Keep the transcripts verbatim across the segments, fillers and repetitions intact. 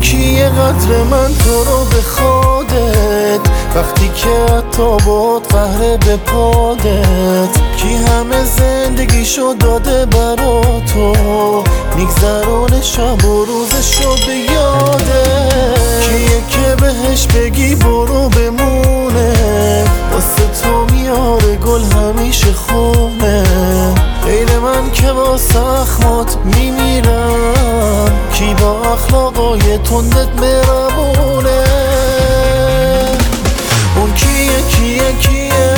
کیه قدر من تو رو به خودت، وقتی که حتی باد قهره به پادت. کی همه زندگیشو داده برا تو، میگذرونه شب و روزشو به یادت. کیه که بهش بگی برو بمونه، واسه تو میاره گل همیشه خونه. غیر من که با زخمات میمیرم، کی با اخلاقای تندت مهربونه. اون کیه کیه کیه،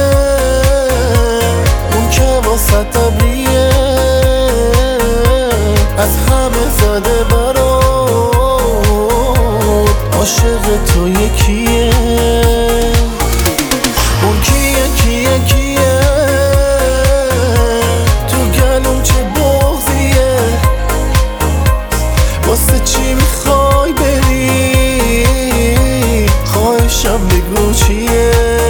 اون که واسه ابریه، از همه زده برات، عاشق تو یکیه. اون کیه کیه کیه، تو گلوم چه بغضیه، واسه چی میخوای بری، خواهشم بگو چیه.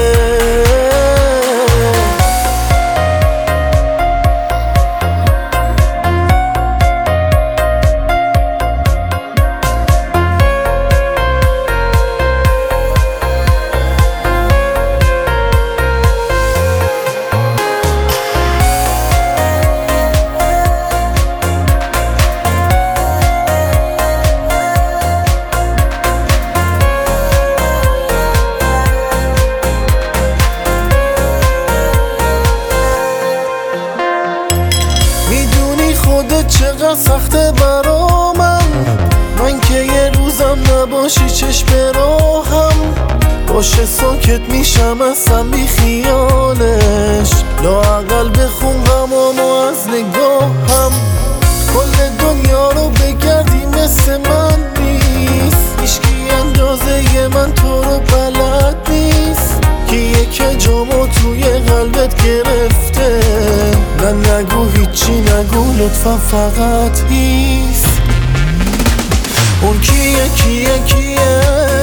خودت چقدر سخته برا من، من که یه روزم نباشی چشم راهم، باشه ساکت میشم اصلا بی خیالش. لااقل بخون غمامو از نگاهم، کل دنیا رو بگردی مثل من نیست، هیچکی اندازه من تو رو بلد نیست. کیه که جامو توی قلبت گرفته، نه نگو هیچی نگو لطفا فقط هیس. اون کیه کیه کیه،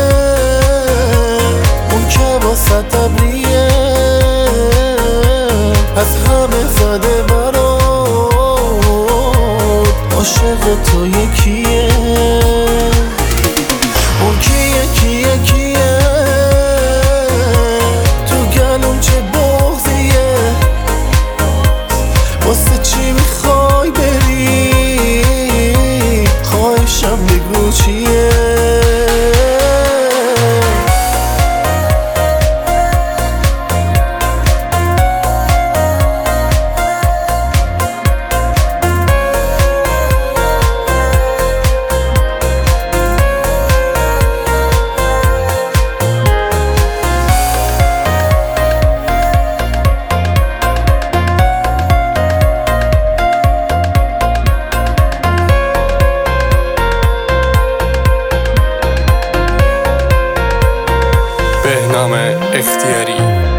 اون که واسه ابریه، از همه زده برات، عاشق تو یکیه. اون کیه کیه کیه، تو گلوم چه بغضیه، واسه چی میخوای بری، خواهشم بگو چیه. بهنام اختیاری.